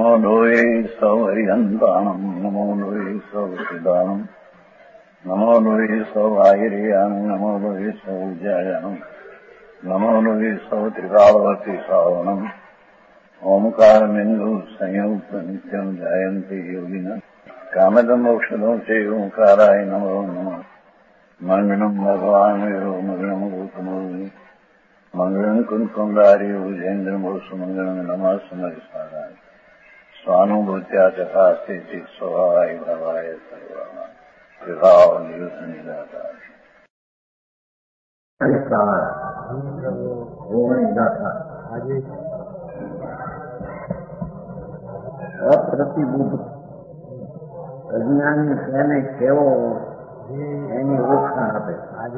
નમો લોહી સૌહરિહંતાણમ નમો લોહી સૌસિદાનમ નમો લોહી સૌઆયર્યાણમ નમો લોહી સૌજ્યાયાણમ નમો લોહી સૌત્રિકાળવતી સાવનમ ઓમકારમિંદુ સંયુક્ત નિત્યમ જાયંતી યોગિના કામદમ ઔષધો છે ઓંકારાય નમો નમઃ મંગળમ ભગવાન મંગળમ ગૌતમોની મંગળમ કુંકુંડારી ઉજેન્દ્રમોસુ મંગળમ નમઃ સમરિસારાય સ્વાનુભૂત્યા ચકાસ્તે સ્વભાવાય ભાવાય સર્વા વિભાવ નિયુતનિદાતા અપ્રતિબુદ્ધ અજ્ઞાની તેને કેવો એની ઓળખાણ આપે.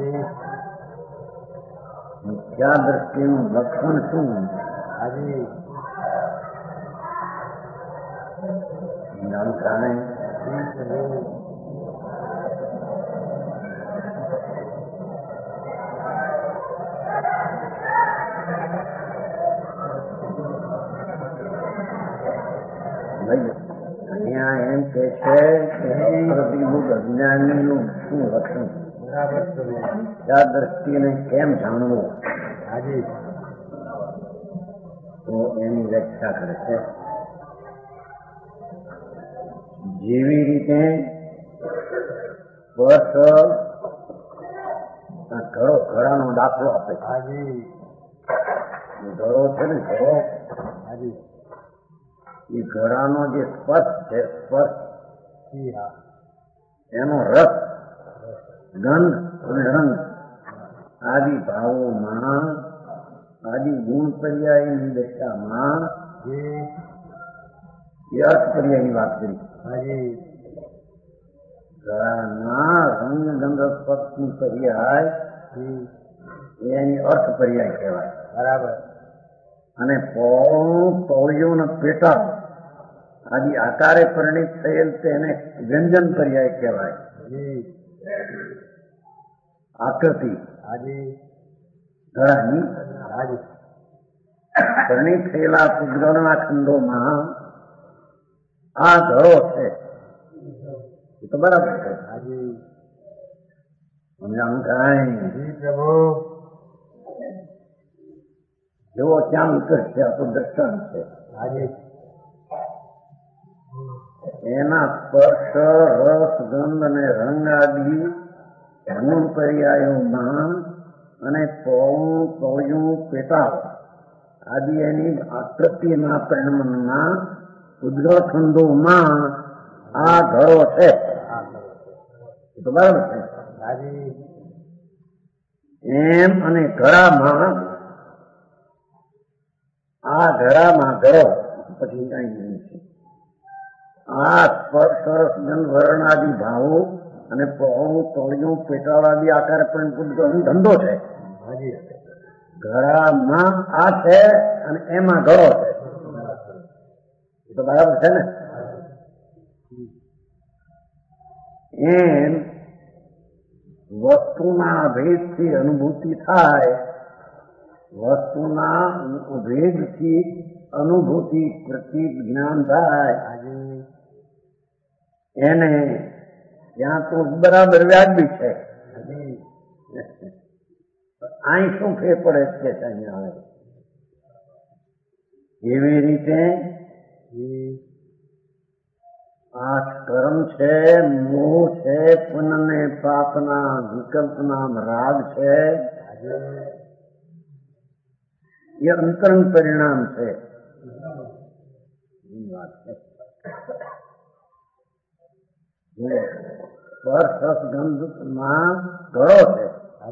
મિથ્યા દ્રષ્ટિનું લક્ષણ શું? જાણકારે અહીંયા એમ કે છે પ્રતિબુદ્ધ અજ્ઞાનીનું શું લક્ષણ, મિથ્યા દ્રષ્ટિને કેમ જાણવું, તો એની વ્યાખ્યા કરે છે. જેવી રીતે ઘડાનો દાખલો આપે. ઘડો છે ને, ઘડો એ ઘડાનો જે સ્પર્શ છે, સ્પર્શ એનો રસ, ગંધ અને રંગ આદિ ભાવોમાં, આદિ ગુણ પર્યાયની દશામાં એ અર્થ પર્યાયની વાત કરી. ઘડાના રંગ ગંધ સ્પર્શની પર્યાય એની અર્થ પર્યાય કહેવાય. બરાબર. અને પૌળીઓના પેટા આદિ આકારે પરિણિત થયેલ તેને વ્યંજન પર્યાય કહેવાય. આકૃતિ ઘડાની પરિણિત થયેલા પુદ્ગલના ખંડોમાં આ ઘડો છે, એ તો બરાબર છે. જેવો ત્યાં ઉતરશે આ તો દ્રષ્ટાંત છે. એના સ્પર્શ, રસ, ગંધ અને રંગ આદિ ગુણ પર્યાયોમાં અને પૌળ્યું પેટા આદિ એની આકૃતિના પરિણમના ઉદ્ગળ ખંડોમાં આ ઘડો છે. એ તો બરાબર છે. એમ અને ઘડામાં ઘડો પછી કઈ નહીં છે. આ સ્પર્શ, રસ, ગંધ, વર્ણ આદિ ભાવો અને પૌળ્યું પેટાળ આદિ આકારે પણ ધંધો છે. ઘડામાં આ છે અને એમાં ઘડો છે. એ તો બરાબર છે ને. એમ વસ્તુના ભેદથી અનુભૂતિ થાય, વસ્તુના ભેદથી અનુભૂતિ પ્રતિ જ્ઞાન થાય, એને ત્યાં તો બરાબર વ્યાજબી છે. અહીં શું ફેર પડે છે અહીંયા આવે. એવી રીતે આ કર્મ છે, મોહ છે, પુણ્ય પાપના વિકલ્પના રાગ છે, એ અંતરંગ પરિણામ છે. સ્પર્શ, રસ, ગંધમાં ઘડો છે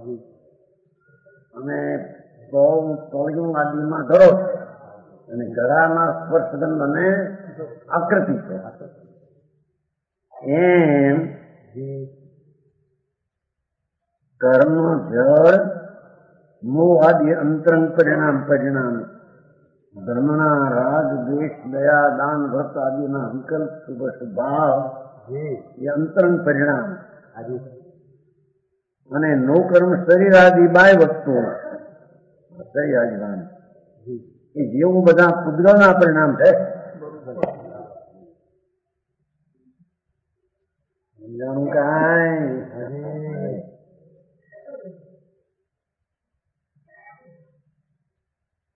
અને પૌળ્યું આદિમાં ઘડો છે અને ઘડાના સ્પર્શ, ગંધ અને આકૃતિ છે. એમ કર્મ, જળ, મોહ આદિ અંતરંગ પરિણામ ધર્મના રાગ, દ્વેષ, દયા, દાન, વ્રત આદિના વિકલ્પ, શુભ ભાવ એ અંતરંગ પરિણામ. અને નો કર્મ શરીર આદિ બાય વસ્તુઓ શરીર આદિ એ જેવું બધા પુદ્ગલના પરિણામ છે.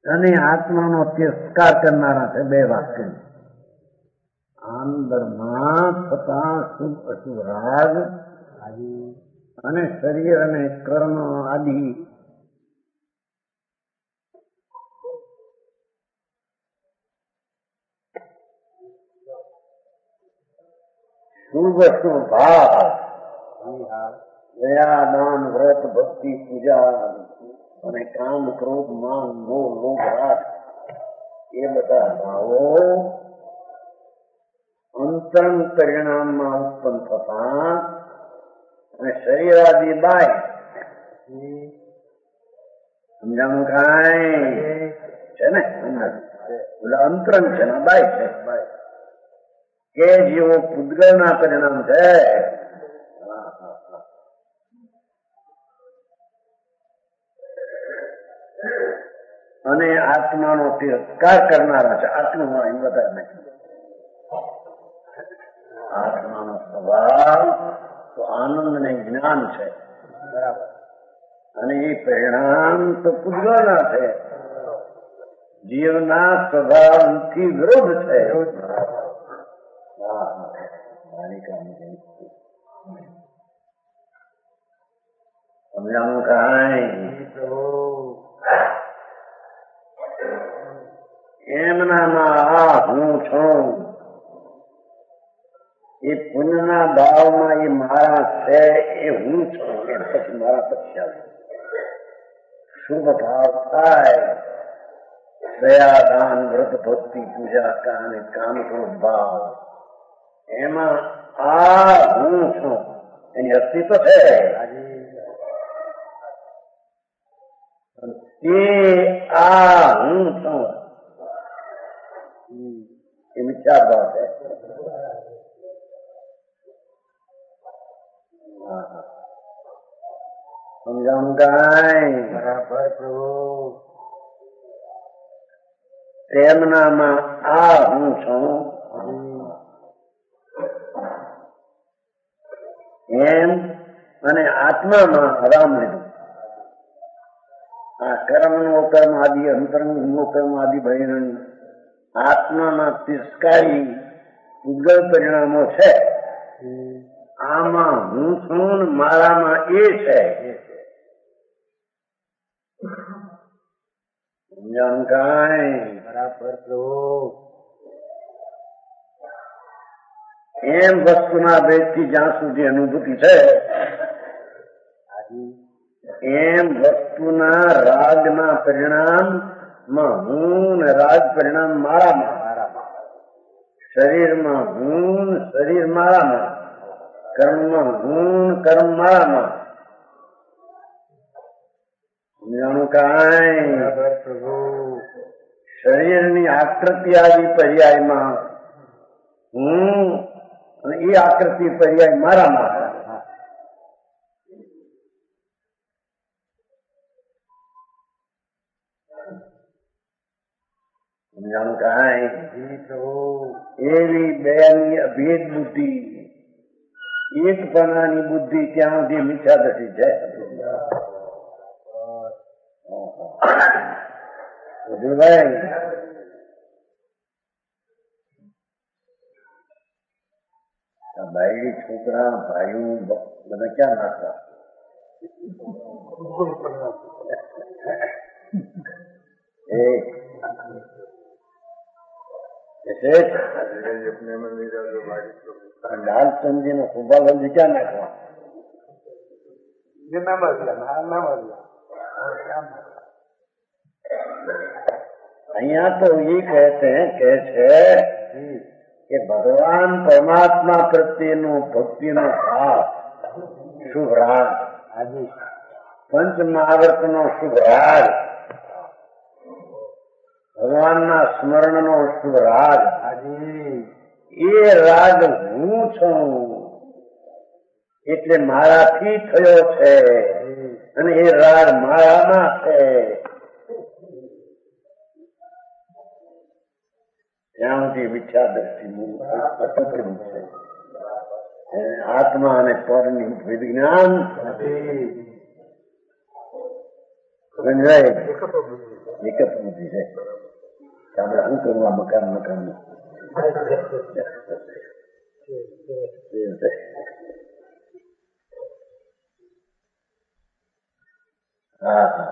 અને આત્માનો તિરસ્કાર કરનારા છે બે વાક્ય. અંદરમાં થતા શુભ અશુભ રાગ અને શરીર અને કર્મ આદિ શુભ અશુભ ભાવ, દયા દાન વ્રત ભક્તિ પૂજા અને કામ ક્રોધ માન મોહ લોભ રાગ એ બધા ભાવો અંતરંગ પરિણામમાં ઉત્પન્ન થતા અને શરીરાદિ બાય સમજાણું કાંઈ છે ને એટલે અંતરંગ છે ને બાય છે કે જેવો પૂતગલના પરિણામ છે. અને આત્માનો તિરસ્કાર કરનારા છે. આટલું હું અહીં વધારે નથી. આત્માનો સ્વભાવ તો આનંદ ને જ્ઞાન છે અને એ પરિણામ તો પૂતગલના છે, જીવના સ્વભાવથી વિરોધ છે. સમજાણું કાંઈ? એમનામાં આ હું છું એ પુણ્યના ભાવમાં એ મારા છે, એ હું છું. એ પછી મારા પછી આવે શુભ ભાવ થાય, દયા દાન વ્રત ભક્તિ પૂજા અને કામ ક્રોધ ભાવ, એમાં આ હું છું એની અસ્તિત્વ છે. તે આ હું છું એ મિથ્યા ભાવ છે. સમજાણું કાંઈ? બરાબર પ્રભુ. તેમનામાં આ હું છું એમ અને આત્મામાં રામ લીધું. આ કર્મ નો કર્મ આદિ અંતરંગ નો કર્મ આદિ બહિરંગ આત્માના તિરસ્કારી ઉદ્ગલ પરિણામો છે. આમાં હું છું મારામાં એ છે. સમજાણ કાંઈ? બરાબર. એમ વસ્તુના ભેદથી જ્યાં સુધી અનુભૂતિ છે એમ વસ્તુના રાગના પરિણામમાં હું ને રાગ પરિણામ મારામાં, શરીરમાં હું શરીર મારામાં, કર્મમાં હું કર્મ મારામાં. સમજાણું કાંઈ? શરીરની આકૃતિ આવી પર્યાયમાં હું અને એ આકૃતિ પર્યાય મારામાં. સમજાણું કાંઈ? એવી બેની અભેદ બુદ્ધિ, એક પનાની બુદ્ધિ ત્યાં સુધી મિથ્યા દશી છે. ભાઈ બાયડી છોકરા ભાઈઓ બધા ક્યાં નાખવા? લાલચંદજી નો સુભાલજી ક્યાં નાખવા? અહીંયા તો એ કહે છે કે ભગવાન પરમાત્મા પ્રત્યેનો ભક્તિનો ભાવ, શુભ રાગ, પંચ મહાવ્રતનો શુભ રાગ, ભગવાનના સ્મરણનો શુભ રાગ, એ રાગ હું છું એટલે મારાથી થયો છે અને એ રાગ મારામાં છે. ત્યાં સુધી મિથ્યા દ્રષ્ટિ છે. આત્મા અને પરની વિજ્ઞાન એક જ બુદ્ધિ છે કે આપણે શું કરવું આ મકાન હા હા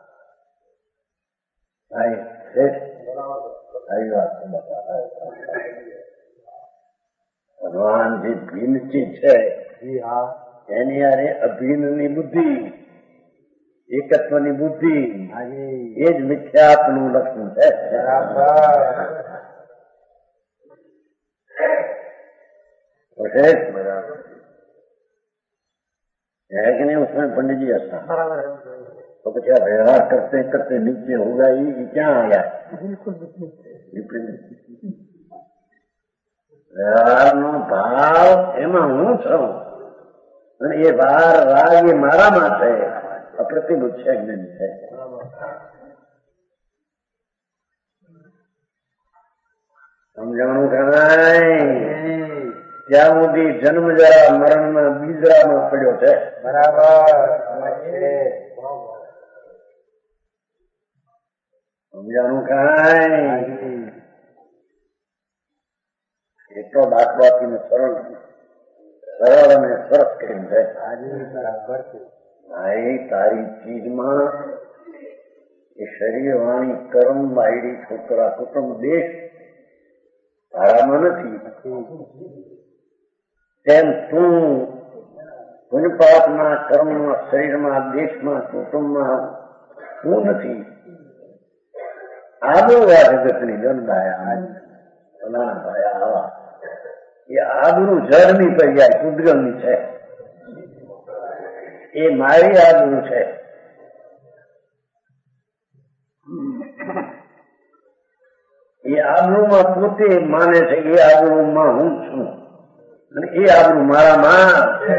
ભગવાન જે ભિન્ન ચીજ છે એની યારે અભિન્નની બુદ્ધિ, એકત્વની બુદ્ધિ, એ જ મિથ્યાત્વનું લક્ષણ છે. है कि नहीं? उसमें पंडित जी हंसना तो क्या व्यवहार करते करते नीचे होगा ये क्या आ गया? વ્યવહાર નો ભાવ એમાં હું છું અને એ ભાર રાગ એ મારામાં છે, અપ્રતિભૂત છે, જ્ઞાન છે. સમજાણું કાંઈ ત્યાં સુધી જન્મ જરા મરણમાં બીજરામાં પડ્યો છે. બરાબર સમજાણું કાંઈ? એટલો દાખલો આપીને સરળ અને સરસ કરીને છે. ભાઈ તારી ચીજમાં એ શરીર, વાણી, કર્મ, બાયડી, છોકરા, કુટુંબ, દેશ તારામાં નથી. તેમ તું પુણ્યપાપના કર્મમાં, શરીરમાં, દેશમાં, કુટુંબમાં તું નથી. આબોવા જગતની જનદાયા ફલાણા ભાઈ આવા એ આબરૂ જળની પર્યાય પૂતગલની છે. એ મારી આબરૂ છે. એ આબરૂમાં પોતે માને છે એ આબરૂમાં હું છું અને એ આબરૂ મારામાં છે.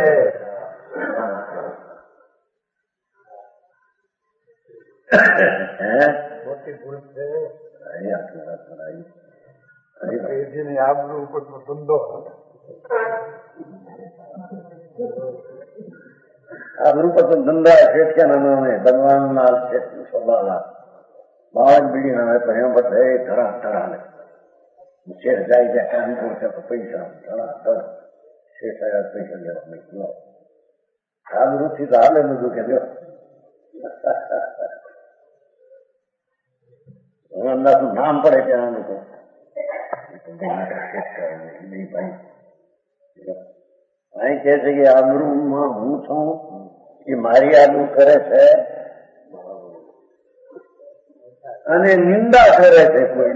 મોટી ભૂલ છે. આબરૂ ઉપર ધંધો, આબરૂ પર તો ધંધા શેઠ क्या नाम है भगवान लाल शेठ स्वभाला बावन बीड़ी नाम है परिणाम पर धरा धरा ले शेठ जाई जाए कानपुर से पैसा धरा धर शेठ आया पैसा लेवा निकलो आबरू थी तो हाले मुझे कह दो अंदर नाम पड़े क्या को नहीं भाई અહીં કહે છે કે આબરૂમાં હું છું એ મારી આબરૂ કરે છે અને નિંદા કરે છે કોઈ.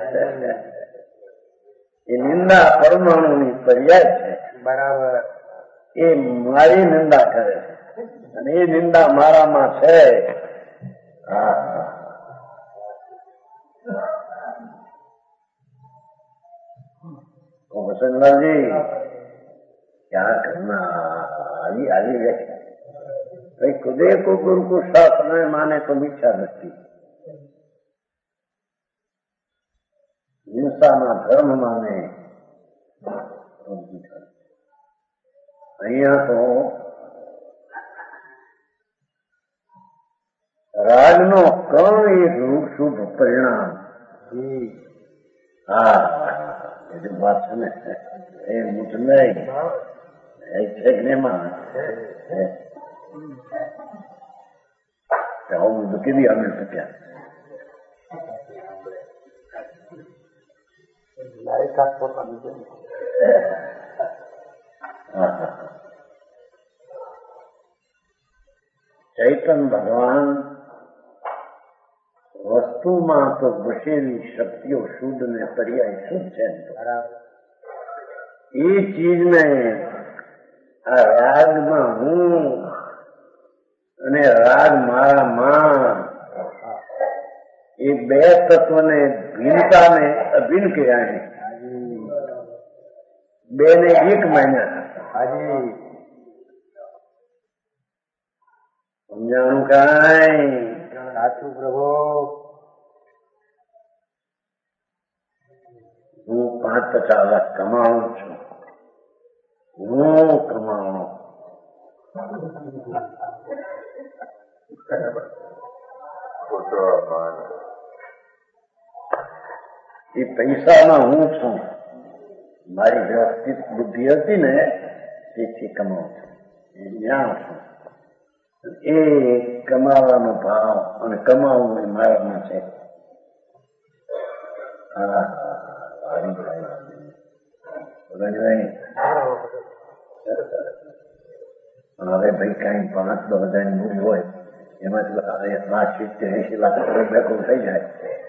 એ નિંદા પરમાણુની પર્યાય છે. બરાબર. એ મારી નિંદા કરે છે અને એ નિંદા મારામાં છે. जी क्या करना? आली व्याख्या भाई खुदे को गुरु को शास्त्र में माने तो मिथ्या दृष्टि, हिंसाમાં ધર્મ માને તો મિથ્યા. અહીંયા તો રાગનો કણ એક શુભ પરિણામ. હા એ જો વાત છે ને એ મૂઠ નહીં છે કે નહીં માં આવું બધું કેવી આવી શક્યા? ચૈતન ભગવાન વસ્તુમાં તો વસેલી શક્તિઓ શુદ્ધ ને પર્યાય શુદ્ધ છે. એ ચીજને આ રાગમાં હું અને રાગ મારામાં એ બે તત્વને ભિન્નતાને અભિન્ન કર્યા. બે ને એક માન્યા. સમજાણું કાંઈ? સાચું પ્રભુ. હું 5-50 લાખ કમાઉં છું. હું કમાઉં એ પૈસામાં હું છું, મારી વ્યવસ્થિત બુદ્ધિ હતી ને તેથી કમાઉં છું, એ જ્ઞાન છું. એ કમાવાનો ભાવ અને કમાવું એ મારામાં છે. હવે ભાઈ કઈ 5-10,000 ની મૂડી હોય એમાંથી 70-80 લાખ ભેગું થઈ જાય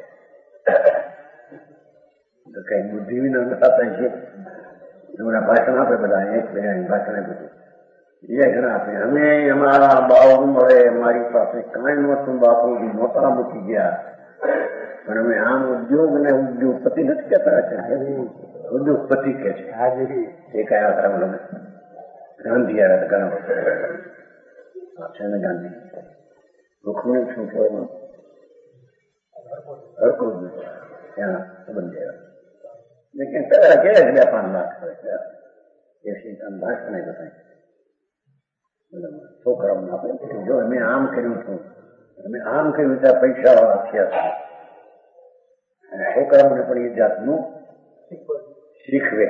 તો કઈ બુદ્ધિ વિના થતા છે. એમના ભાષણ આપે બધા, એક ભાષણ આપ્યું બીજા ઘણા આપે. અમે અમારા બાપુ મળે મારી પાસે કઈ નતું, બાપુ મોટા મૂકી ગયા, પણ અમે આમ ઉદ્યોગ ને ઉદ્યોગપતિ નથી કહેતા છે, ઉદ્યોગપતિ કે છે. એ કયા હતા ગાંધી આવ્યા ઘણા વર્ષ છે ને ગાંધી રૂખમણી શું કહેવાનું હરકું ત્યાં સંબંધ લેવા પેલા કે 2-5 લાખ એ ભાષણ બતાવી છોકરાઓને આપણે જો અમે આમ કર્યું છું, અમે આમ કર્યું ત્યાં પૈસા વાળા થયા છે. છોકરાઓને પણ એ જાતનું શીખવે.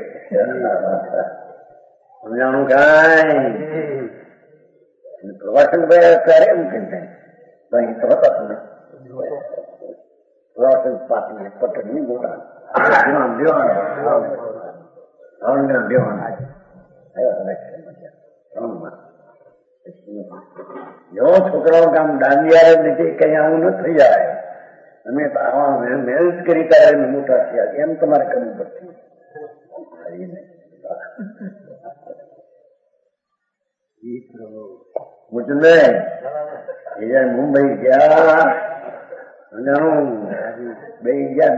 સમજાણું કાંઈ પ્રવાસન ભાઈ ત્યારે એમ કઈ થાય તો હતા તમે પ્રવાસન પાટીને પટની મોટા જો છોકરાઓ કામ દાંડિયા લીધે કઈ આવું ન થઈ જાય. અમે મહેનત કરી ત્યારે મોટા થયા, એમ તમારે કરવું પડશે. મુંબઈ ગયા બે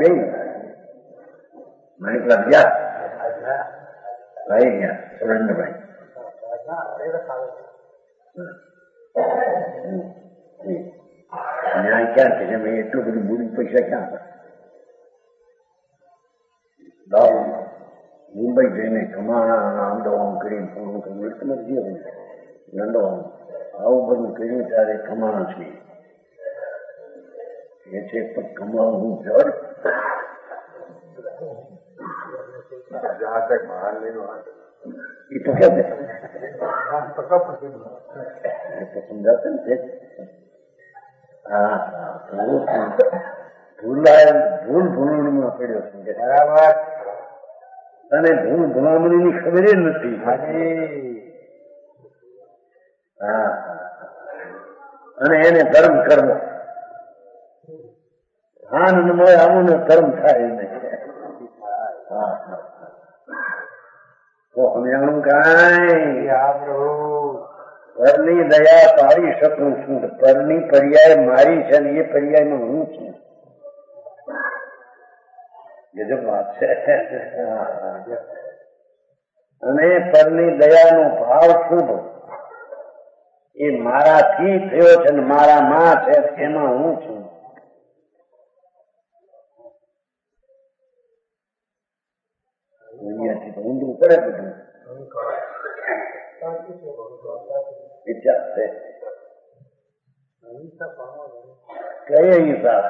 માણિકલાલ ગયા ભાઈ ગયા સુરેન્દ્રભાઈ ન્યાય ક્યાં છે? મેં એટલું બધું મૂડી પૈસા ક્યાં હતા? મુંબઈ જઈને કમાણા આંદોલન કરી પૂરું કર્યું, લંડન આવું બધું કર્યું ત્યારે કમાણા છે. એ છે પણ કમાવું જડ એ તો કે સમજાશે ને. ભૂલ ભૂલમાં પડ્યો છે બરાબર, અને ભૂલ ભૂલામણી ની ખબર જ નથી. અને એને ધર્મ કરવો આનંદ મળે આવું ને ધર્મ થાય નહીં. તો સમજાણું કાંઈ પરની દયા પાડી શકું છું, પરની પર્યાય મારી છે ને એ પર્યાયમાં હું છું. ગજબ વાત છે. અને પરની દયાનો ભાવ શુભ એ મારાથી થયો છે ને મારા માં છે એમાં હું છું. દુનિયાથી તો ઊંધું પડે બધું વિચાર છે. કઈ હિસાબ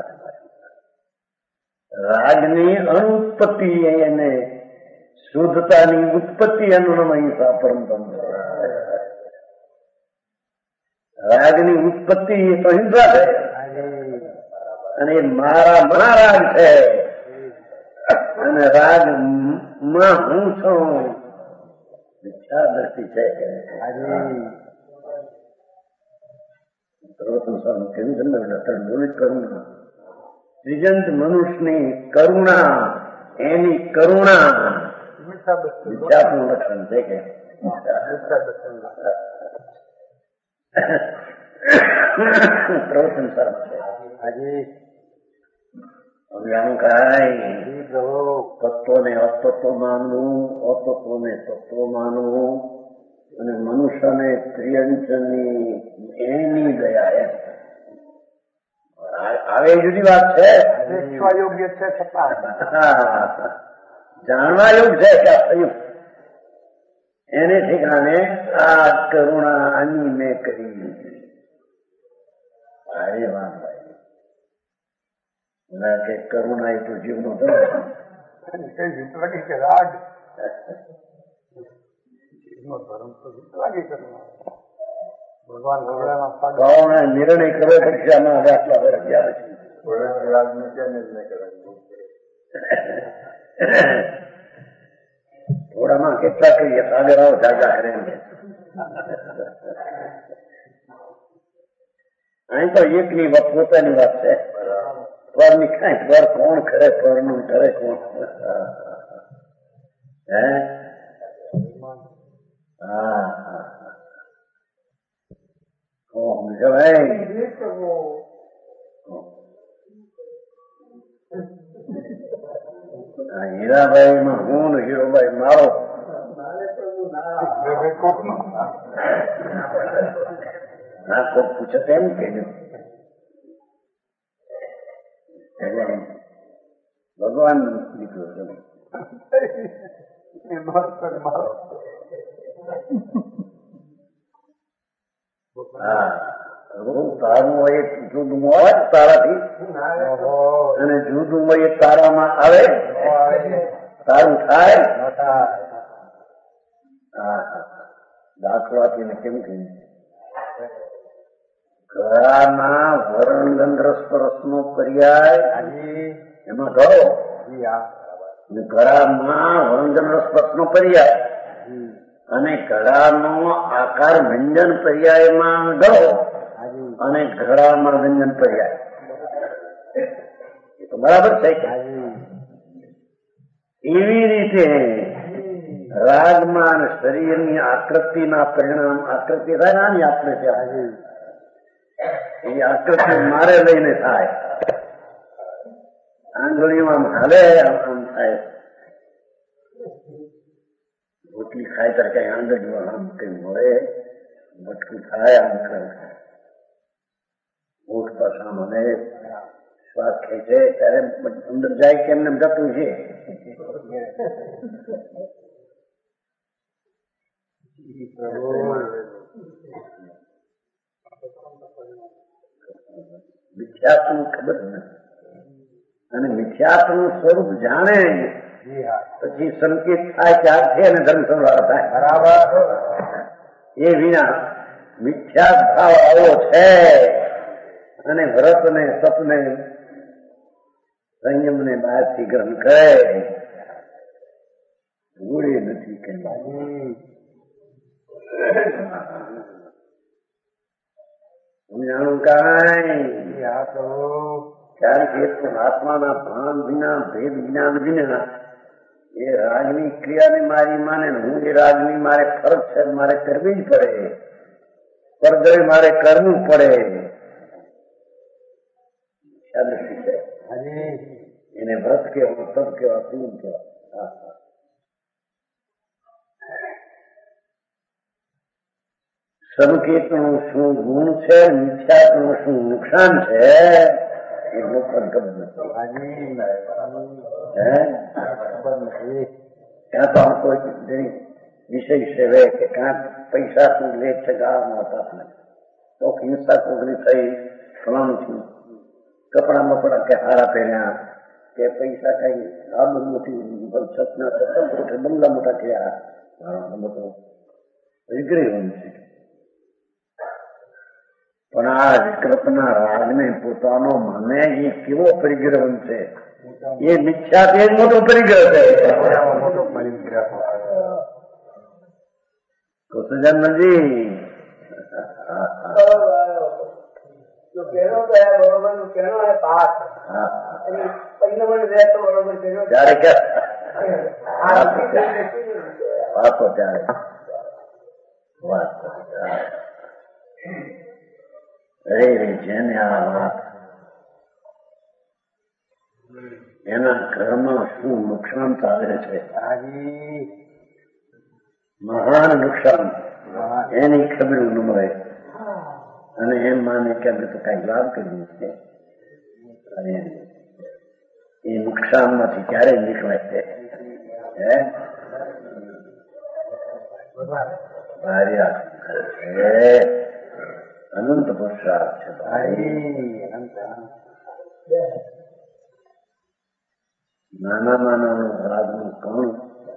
રાગની અનુત્પત્તિ એને શુદ્ધતાની ઉત્પત્તિ એનું અહિંસા પરમ. રાગની ઉત્પત્તિ એ તો હિંસા છે અને મારા મહારાગ છે અને રાગ માં હું છું. વિચાર દ્રષ્ટિ છે. બોલી કરુણા ત્રિજંત મનુષ્યની કરુણા એની કરુણા વિચારનું લક્ષણ છે કે પ્રવચન સરસ છે. અભિયાન કાંઈ તત્વને અતત્વ માનવું, અતત્વને તત્વ માનવું અને મનુષ્યને ત્રિયંચની એની દયા એમ આવે જુદી વાત છે. યોગ્ય છે છતાં જાણવા યોગ્ય છે કે આ થયું એને ઠેકાણે આ કરુણા આની મેં કરી. અરે વાહ ભાઈ કે કરુણા એ તો જીવનો ધર્મ કઈ જીત લાગી કે રાગ જીવનો ધર્મ તો જીત લાગી કરુણા ભગવાન કરુણા નિર્ણય કરે પરીક્ષામાં હવે આટલા વર્ષ ગયા છે થોડામાં કેટલા કહીએ સાગરાઓ જાગા કરે અહીં તો એકની પોતાની વાત છે પરની કઈ પર કોણ કરે પરનું કરે કોણ હે હા હીરાભાઈ માં હું ને હીરોભાઈ મારો ના કોઈ પૂછે એમ કે ભગવાન દીકરો છે તારું હોય જુદું હોય તારાથી અને જુદું હોય તારામાં આવે તારું થાય દાખલો આપીને કેમ કહ્યું ઘરાના વર્ણગંધ રસ નો પર્યાય એમાં ઘરો ઘરામાં વર્ણગંધ રસ નો પર્યાય અને ઘડાનો આકાર વ્યંજન પર્યાયમાં ઘડો અને ઘડામાં વ્યંજન પર્યાય એ તો બરાબર છે એવી રીતે રાગમાં અને શરીરની આકૃતિના પરિણામ આકૃતિ થાય ને આની આકૃતિ એ આકૃતિ મારે લઈને થાય આંગળીમાં હાલે આમ થાય રોટલી ખાય ત્યારે કઈ આંગળીમાં આમ કઈ મળે બટકું થાય આમ કરે ઓઠ પાછા મને શ્વાસ ખેંચે ત્યારે અંદર જાય કે એમને જતું છે મિથ્યાત્વનું ખબર નથી અને મિથ્યાત્વનું સ્વરૂપ જાણે પછી સંકેત થાય ત્યારથી અને ધર્મ સંભાળ થાય બરાબર એ વિના મિથ્યા ભાવ આવો છે અને વ્રત ને તપને સંયમ ને બહારથી ગ્રહણ કરે ગુડે નથી કહેવાય સમજાણું કાંઈ કારણ કે આત્માના ભાન વિના ભેદ જ્ઞાન વિના એ રાગની ક્રિયાને મારી માને હું એ રાગની મારે ફરક છે મારે કરવી જ પડે પરદય મારે કરવું પડે એને વ્રત કેવા તપ કેવા શું કેવા સંકેતનું શું ગુણ છે મિથ્યાત્વનું શું નુકસાન છે એ લોકોને ખબર નથી ત્યાં તો આમ કોઈ વિષય સેવે કે ક્યાં પૈસા શું લે છે ગાળામાં હતા તો હિંસા કોગની થઈ ફલાણું છું કપડા બપડા કે હારા પહેર્યા કે પૈસા કઈ આબુ મોટી છતના છતાં બંગલા મોટા થયા મોટો વિગ્રહ છે પણ આ વિકલ્પના રાગને પોતાનો માને એ કેવો પરિગ્રહ છે એ મિથ્યા તે જ મોટો પરિગ્રહ છે કૃષ્ણજી ત્યારે વાતો ત્યારે વાત રે જેને આ વાત એના ઘરમાં શું નુકસાન ચાલે છે મહાન નુકસાન એની ખબર ન મળે અને એમ માને કે આપણે તો કઈ લાભ કર્યું છે અને એ નુકસાન માંથી ક્યારે નીકળે છે અનંત પુરુષાર્થ છે ભાઈ નાનાનું રાગનું કણ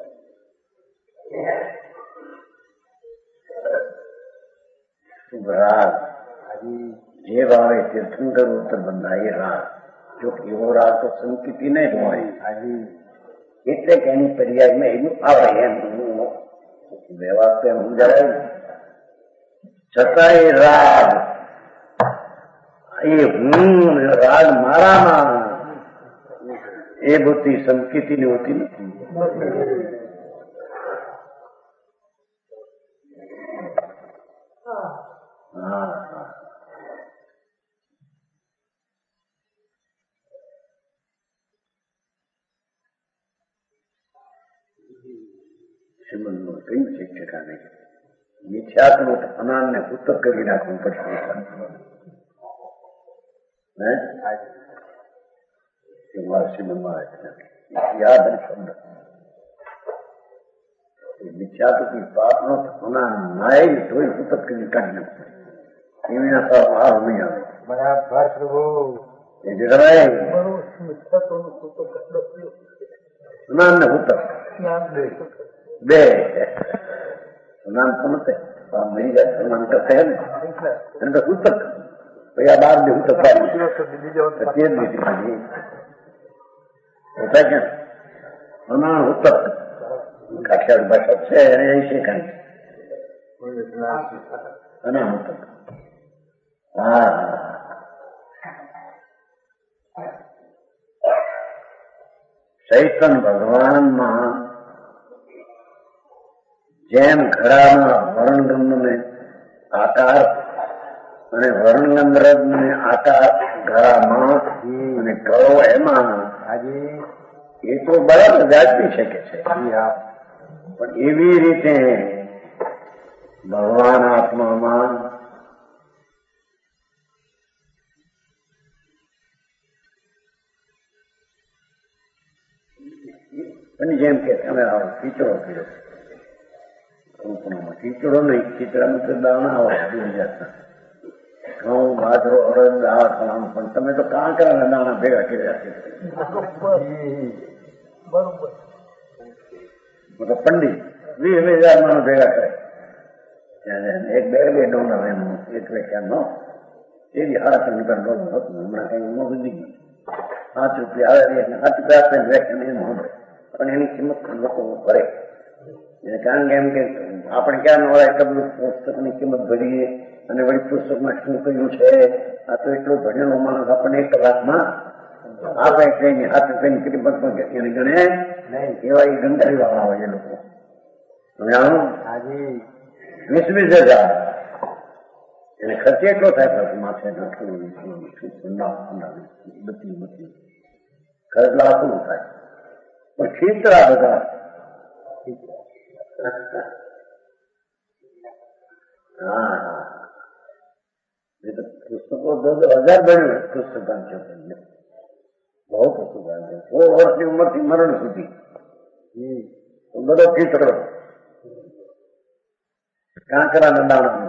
રાગ જે ભાવે તીર્થંકર ઉત્તર બંધાય એ રાગ. જો એવો રાગ તો સંકિતી નહીં હોય એટલે કે એની પર્યાયમાં એનું આવે એમ વ્યવહાર તો એમ સમજાય. છતાંય રાગ એ હું રાગ મારામાં એ બધી સંકેતીની હોતી નથી. શ્રીમદમાં કહ્યું છે ઠેકાણે મિથ્યાત્મક અનાનને ઉત્તર કરી નાખવું પડશે. યાદ શબ્દ મિથ્યાત્મક પાપનો અનાન નાય જોઈ ઉત્તર કરી કાઢી નાખવું. એના તો ભાવ નહીં આવે. બરાબર પ્રભુ એ જણાય અનાન ને ઉત્તર બે સ્નાન તો નથી નહીં જાય. સ્નાન કરશે ને એને તો ઉત્તર પછી આ 12 દિવસ ઉત્તર સ્નાન ઉત્તર કાઠિયાવાડ ભાષા છે એને એ શીખાય સ્નાન ઉત્તર. હા ચૈતન્ય ભગવાનમાં જેમ ઘડાના વર્ણગંધને આકાર અને વર્ણગંધને આકાર ઘડામાં અને ઘડો એમાં એ તો બરાબર વ્યાજબી શકે છે. પણ એવી રીતે ભગવાન આત્મામાં જેમ કે તમે ખીચડો કર્યો ખીચડો નહીં, ખીચડામાં તો દાણા આવે 2000 ઘઉં બાજરો અડદ દાળ ખાવાનું, પણ તમે તો કાંકરાના દાણા ભેગા કર્યા છે. બરોબર પંડિત 20,000 માણસ ભેગા કરે એક બે ડોલર એનું એક વ્યાખ્યાન એવી 3.5 ડોલર હતું. હમણાં કઈ વધી ગયું ₹5 આવે ₹5 વ્યાખ્યાન એનું સાંભળે પણ એની કિંમત લોકો ભરે. કારણ કે એમ કે આપણે ક્યાં નવરાય કબલું પુસ્તકની કિંમત ભરીએ અને વળી પુસ્તકમાં શું કહ્યું છે. આ તો એટલો ભણેલો માણસ આપણને 1 કલાકમાં આપણે કઈ ₹7 કિંમત એને ગણે એવા એ ગંગારી વાળા હોય એ લોકો. 20,000 એને ખર્ચ એટલો થાય પછી માથે બધી ખર્ચ લાખું થાય પણ ખીચડા બધા પુસ્તકો 10,000 બન્યું પુસ્તક વાંચો બહુ પુસ્તક વાંચો 100 વર્ષની ઉંમરથી મરણ સુધી બધો ખીચડો કાંકરાના દાણા.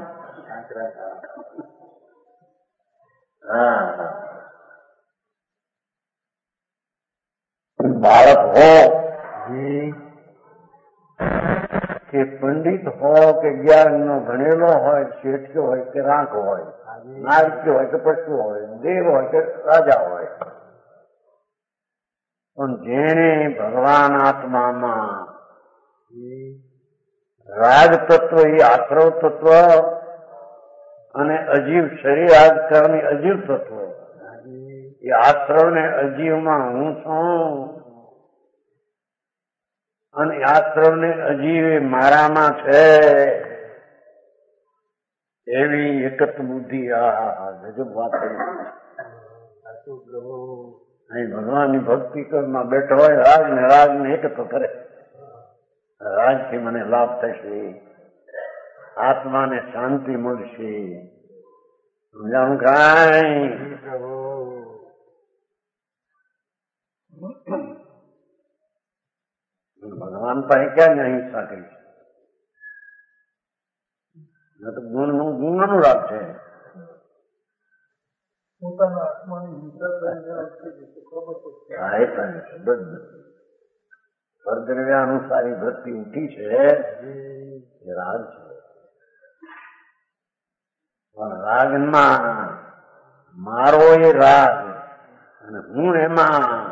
બાળક હો કે પંડિત હોય કે જ્ઞાનનો ભણેલો હોય, શેઠિયો હોય કે રાંક હોય, નારક્ય હોય કે પશુ હોય, દેવ હોય કે રાજા હોય, પણ જેને ભગવાન આત્મામાં રાગ તત્વ એ આશ્રવ તત્વ અને અજીવ શરીર આજકાળની અજીવ તત્વ એ આશ્રવ ને અજીવમાં હું છું અને આશ્રવ ને અજીવ મારામાં છે એવી એકત બુદ્ધિ. ગજબ વાત અહીં ભગવાનની ભક્તિ કરમાં બેઠો હોય રાગ ને એકતો કરે. રાજથી મને લાભ થશે, આત્માને શાંતિ મળશે. સમજાણું કાંઈ ભગવાન પાસે ક્યાં અહિંસા કરી છે? તો ગુણ અનુરાગ છે. પોતાના આત્માની હિંસા સ્વર્ગદ્રવ્યાનુસારી વૃત્તિ ઉઠી છે એ રાગ છે. પણ રાગમાં મારો એ રાગ અને હું એમાં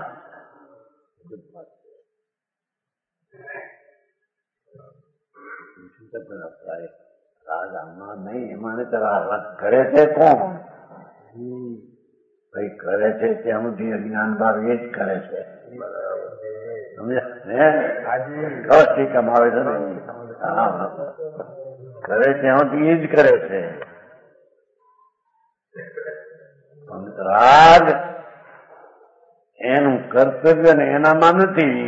રાગ આમાં નહીં, એમાં રાગ કરે છે કોણ? ભાઈ કરે છે ત્યાં સુધી અજ્ઞાન ભાવ એ જ કરે છે. સમજ્યા? કમાવે છે ને કરે ત્યાં સુધી એ જ કરે છે. રાગ એનું કર્તવ્ય ને એનામાં નથી.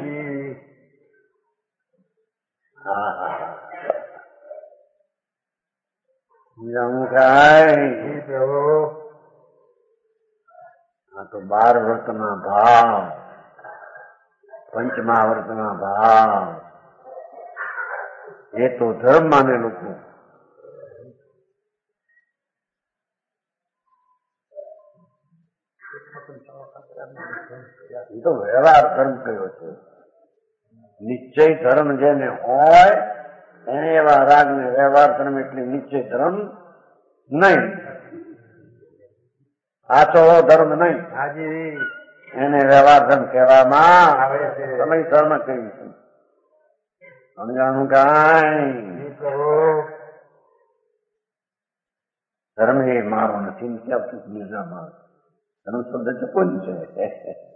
આ તો 12 વર્તના ભાવ, પંચમા વર્તના ભાવ એ તો ધર્મ માને લોકો. એ તો વ્યવહાર ધર્મ કયો છે. નિશ્ચય ધર્મ જેને હોય એને એવા રાગ ને વ્યવહાર ધર્મ એટલે નિશ્ચય ધર્મ નહીં. સાચો ધર્મ નહીં, એને વ્યવહાર ધર્મ કહેવામાં આવે છે. સમય ધર્મ કહ્યું છે. સમજાણું કાંઈ ધર્મ એ મારો નથી નિજામાં. ધર્મ શબ્દ ચકો જ છે.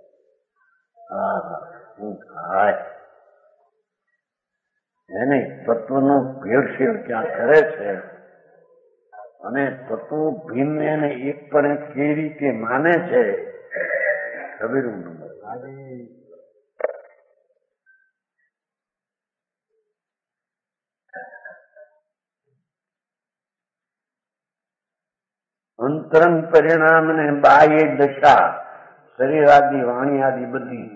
એને તત્વનો ભેળસેળ ક્યાં કરે છે અને તત્વો ભિન્ન એને એક પણ એક કેવી રીતે માને છે ખબીરું નંબર. અંતરંગ પરિણામ ને બાહ્ય દશા, શરીર આદિ વાણી આદિ બધી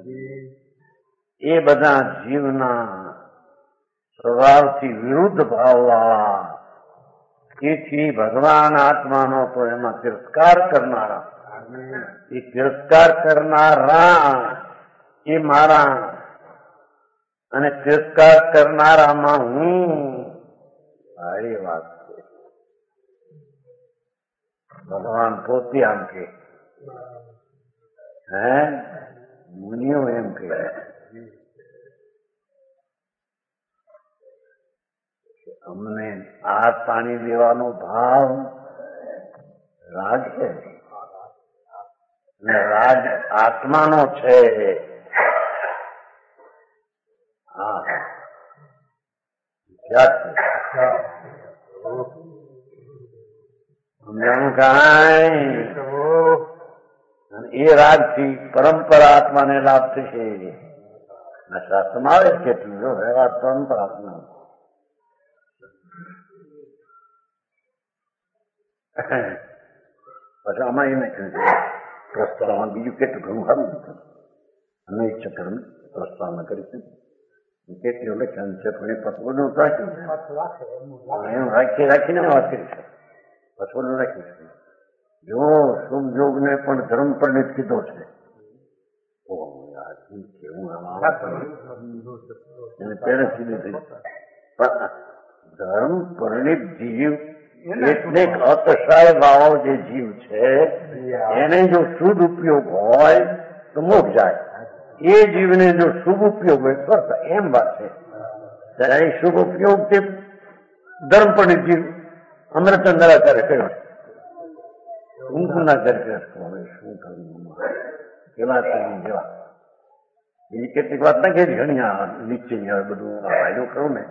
એ બધા જીવના સ્વભાવથી વિરુદ્ધ ભાવવાળા. તેથી ભગવાન આત્માનો તો એમાં તિરસ્કાર કરનારા, એ તિરસ્કાર કરનારા એ મારા અને તિરસ્કાર કરનારામાં હું. સારી વાત છે. ભગવાન પોતે આમ કે મુનિઓ એમ કહે અમને આ પાણી દેવાનો ભાવ રાગ છે ને રાગ આત્માનો છે. હા સમજાણું કાંઈ? એ રાગ થી પરંપરા આત્માને લાભ થશે. શાસ્ત્રમાં આવે કેટલું જો વ્યવહાર પરંપરા આત્મા. પછી આમાં એને કહ્યું છે પ્રસ્તાવમાં બીજું કેટલું ઘણું સારું નથી. અમે ચક્ર પ્રસ્તાવના કરી છે કેટલું લખ્યું છે પણ એ પસવોનું રાખ્યું એનું રાખીને વાત કરી છે. પસવોનું રાખ્યું છે. જો શુભ યોગ ને પણ ધર્મ પરિણિત કીધો છે. ધર્મ પરિણિત જીવ એટલે અતિશય ભાવ જે જીવ છે એને જો શુદ્ધ ઉપયોગ હોય તો મોક્ષ જાય. એ જીવને જો શુભ ઉપયોગ હોય સ્વર્થ. એમ વાત છે. ત્યારે શુભ ઉપયોગ તે ધર્મ પરિણિત જીવ અમૃતચંદ્રાચાર્ય કહ્યો છે. ઊંઘના કરકે શું કરવું કેવા જેવા બીજી કેટલીક વાત ના કહેલી ઘણી નીચે બધું ફાયદો કરું ને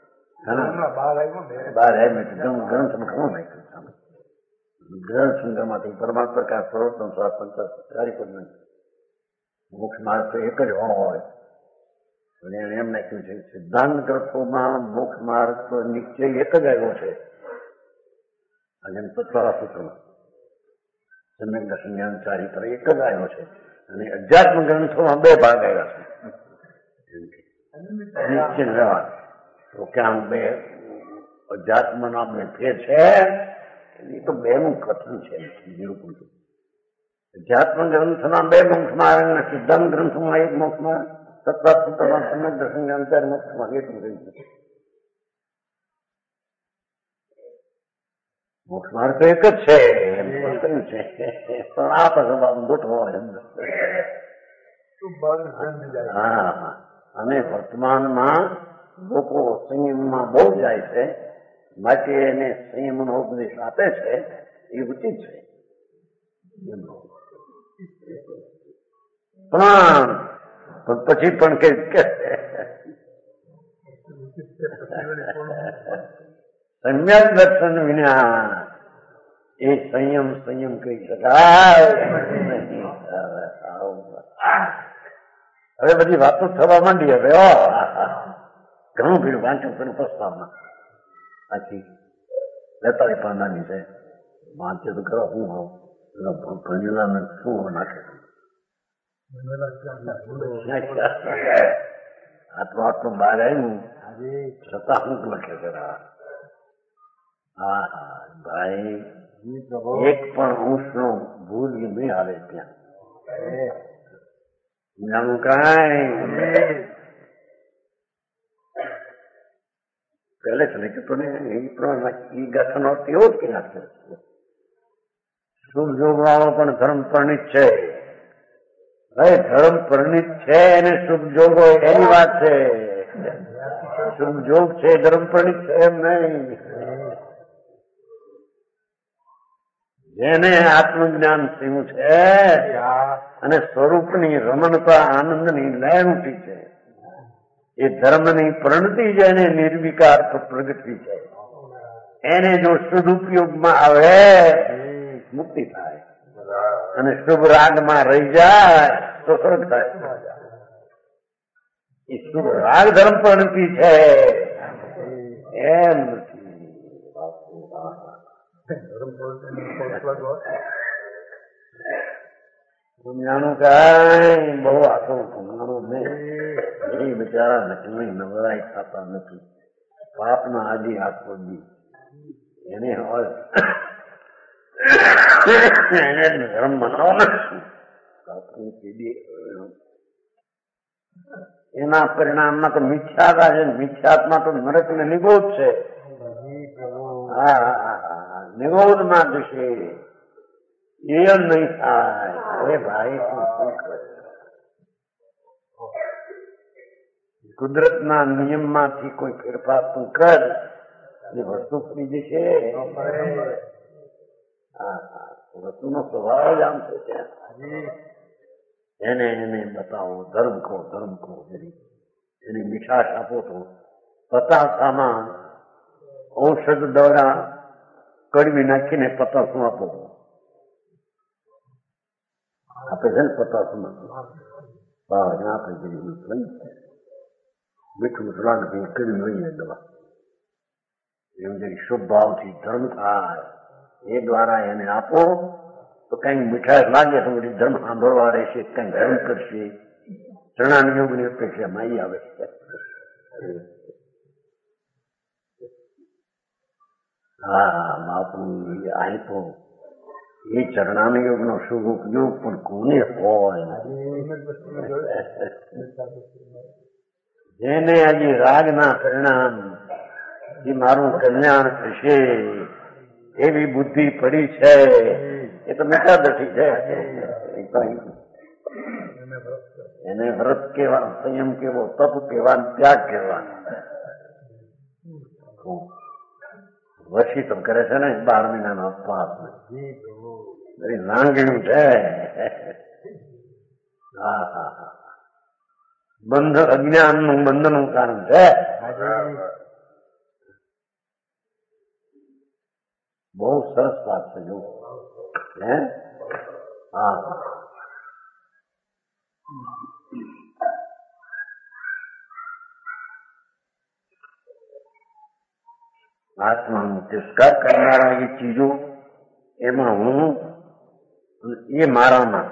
બહાર ગ્રંથમાં ઘણું નાખ્યું. ગ્રંથ સંગ્રહમાંથી પરમાત્મા પ્રકાશ પ્રવર્તન પંચારી પર નહીં. મોક્ષ માર્ગ તો એક જ હોય. અને એને એમ નાખ્યું છે સિદ્ધાંત ગ્રંથોમાં મોક્ષ માર્ગ તો નિશ્ચય એક જ આવ્યો છે. આજે તત્વારા સૂત્રમાં સમ્યક દર્શન જ્ઞાન ચારી પર એક જ આવ્યો છે. અને અધ્યાત્મ ગ્રંથોમાં 2 ભાગ આવ્યા છે. નિશ્ચય વ્યવહાર તો ક્યાં 2 અધ્યાત્મના 2 ફેર છે. એ તો 2નું કથન છે. બિલકુલ અધ્યાત્મ ગ્રંથના 2 મોક્ષ માર્ગ અને સિદ્ધાંત ગ્રંથોમાં 1 મોક્ષ માર્ગ. સત્તા પુત્રમાં સમ્યક દર્શન અંતર મોક્ષમાં એટલું રહ્યું છે. મોક્ષ માર્ગ તો એક જ છે એમ કહ્યું છે, પણ આ પ્રસંગ ગોઠવો એમ. હા, અને વર્તમાનમાં લોકો સંયમમાં બહુ જાય છે, માટે એને સંયમનો ઉપદેશ આપે છે એ ઉચિત છે. પણ પછી પણ કે સમ્યક દર્શન વિના એ સંયમ કહી શકાય. હવે બધી વાતો થવા માંડી. હવે ઘણું ભીડ વાંચન પણ પ્રસ્તાવના આખી 43 પાનાની છે. વાંચે તો કરો હું ભણેલા શું નાખે આટલું બહાર આવ્યું છતાં હું લખે છે. હા હા ભાઈ, એક પણ અંશનો ભૂલ નહીં આવે ત્યાં જાણું કાંઈ પહેલે જ નહીં તો ને એ ગઠન એવો જ કે નાખે. શુભ જોગ વાળો પણ ધર્મ પરણિત છે. ધર્મ પરણિત છે અને શુભ જોગ હોય એની વાત છે. શુભ જોગ છે ધર્મ પરણિત છે એમ નહીં. જેને આત્મજ્ઞાન થયું છે અને સ્વરૂપની રમણતા આનંદની લહેર ઉઠી છે, એ ધર્મની પ્રણતિ જેને નિર્વિકાર પ્રગટી છે, એને જો સદુપયોગમાં આવે મુક્તિ થાય, અને શુભ રાગમાં રહી જાય તો સ્વર્ગ થાય. એ શુભ રાગ ધર્મ પ્રણતિ છે એમ નથી. જાણું કઈ બહુ આખો ભણવાનું નહીં. એ બિચારા નકલી નવરાય થતા નથી. પાપના આદિ આખો દી એને હોય એને ધર્મ મનાવવાનું. એના પરિણામમાં તો મિથ્યાતા છે. મિથ્યાત્મા તો નરક ને નિગોદ છે. હા, નિગોદમાં જશે એ નહીં થાય. અરે ભાઈ કુદરતના નિયમમાંથી કોઈ ફેરફાર તું કર, એ વસ્તુ ફરી જશે. વસ્તુનો સ્વભાવ જ આમ છે. એને બતાવો ધર્મ કહો એની મીઠાશ આપો તો પતાસામાં ઔષધ દ્વારા કડવી નાખીને પતાસું આપો. આપે છે ને પતાસુમાં આપે મીઠું લાગે કડવી લઈએ દવા. એમ જે શુભ ભાવથી ધર્મ થાય એ દ્વારા એને આપો તો કઈક મીઠાશ લાગે તો બધી ધર્મ સાંભળવા રહેશે, કઈક ધર્મ કરશે. ચણાની યોગની અપેક્ષામાં આવી આવે છે. હા બાપુ આપ્યો એ ચરણાની યોગનો શુભ ઉપયોગ પણ કોને હોય? જેને હજી રાગના પરિણામ જે મારું કલ્યાણ થશે એવી બુદ્ધિ પડી છે, એ તો મિતાદઠી છે. એને વ્રત કેવા, સંયમ કેવો, તપ કેવા, ત્યાગ કેવા. વશીતમ કરે છે ને 12 મહિનાનો અપવાસ લાંગણ્યું છે. હા હા હા, બંધ અજ્ઞાનનું બંધનનું કારણ છે. બહુ સરસ વાત છે. જો હે હા આત્માનો તિરસ્કાર કરનારા એ ચીજો એમાં હું એ મારામાં